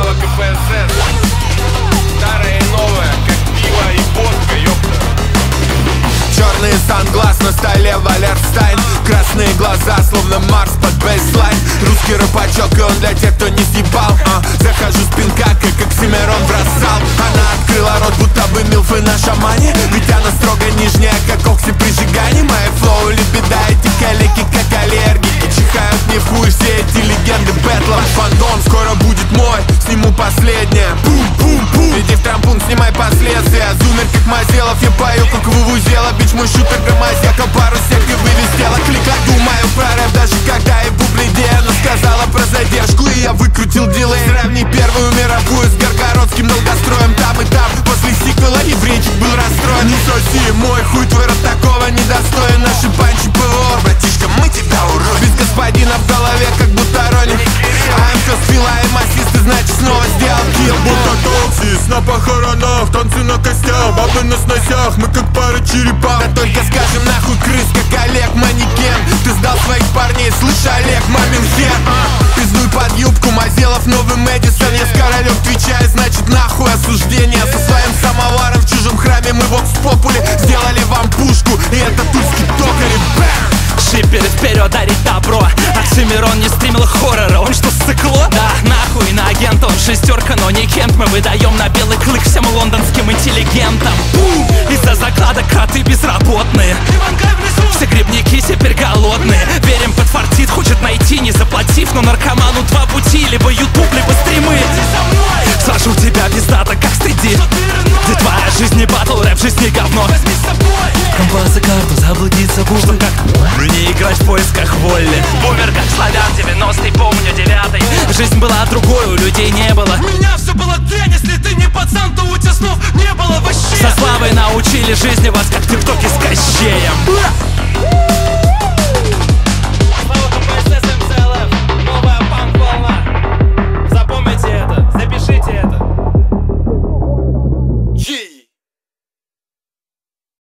Слава КПСС. Старое и новое, как пиво и водка, ёпта. Черные санглаз, на столе Валерстайн. Красные глаза, словно Марс под бейслайн. Русский рэпачок, и он для тех, кто не съебал. Захожу с пинка, как Оксимирон бросал. Она открыла рот, будто бы милфы на шамане. Ведь она строго нижняя, как Окси при жигании. Мои флоу лебеда, эти калеки, как аллергики. Чихают мне в хуй все эти легенды бэтла. Фандом скоро будет мой, сниму последнее. Бум-бум-бум. Иди в трампун, снимай последствия. Зумер, как Мазелов, я пою, как вувузела. Бич мой шутер, громозека, пару сек и вывестела. Клик, думаю про рэп, даже когда и бублидея. Но сказала про задержку, и я выкрутил дилей. Сравни первую мировую с Горгородским долгостроем. Там и там, после сиквела еврейчик был расстроен. Не соси, мой хуй, твой рот такого недостоин. Наши панчи ПВО, братишка, мы тебя уроем. Без господина в голове, как будто Ронни. АМК с филаем ассисты, значит снова сделал килл. Будто токсис на похоронах, танцы на костях, бабы на сносях, мы как пара черепах. Да только скажем нахуй крыс, как Олег Манекен. Ты сдал своих парней, слышь, Олег, мамин хер. Пиздуй под юбку, Мазелов, новый Мэдисон. Я с королем твичаю, значит нахуй осуждение. Со своим самоваром в чужом храме мы вокс попули сделали вам пушку, и это тульский токарь. Шиперы вперед, дарить добро. Оксимирон не стримил хоррора, он что, сыкло? Да, нахуй, на агента он шестерка, но не Кент. Мы выдаем на белый клык всем лондонским интеллигентам. Из-за закладок коты безработные. Все грибники теперь голодные. Верим, подфартит, хочет найти, не заплатив. Но наркоману два пути, либо ютуб, либо стримы. Сажу тебя пиздато, как стыди. Где твоя жизнь не батл, рэп, жизнь не говно. Компас и карту, заблудиться буду. Как мне играть в поисках воли. Бумер как славян, 90-й, помню 9-й. Жизнь была другой, у людей не было. У меня все было дрянь, если ты не пацан, то у тебя снов не было вообще. Со славой научили жизни вас, как ты в